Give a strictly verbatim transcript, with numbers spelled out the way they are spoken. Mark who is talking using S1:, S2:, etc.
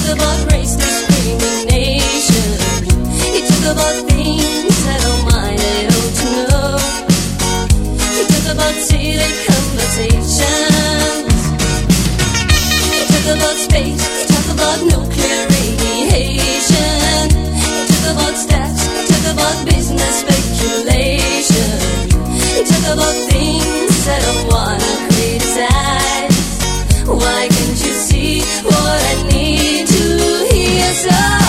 S1: talked about race discrimination. He talked about things I don't mind, I ought to know. He talked about city conversations. He talked about space, he talked about nuclear radiation. He talked about stats, he talked about business speculation. He talked about things I don't wanna criticize. Why can't you see what I need to hear? So